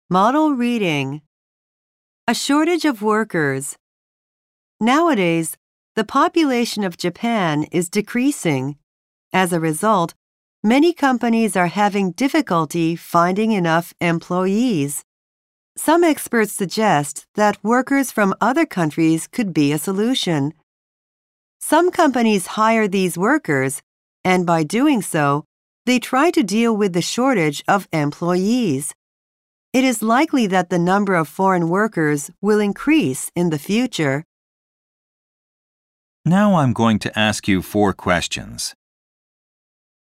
Model reading. A shortage of workers. Nowadays, the population of Japan is decreasing. As a result, many companies are having difficulty finding enough employees. Some experts suggest that workers from other countries could be a solution. Some companies hire these workers, and by doing so, they try to deal with the shortage of employees. It is likely that the number of foreign workers will increase in the future. Now I'm going to ask you 4 questions.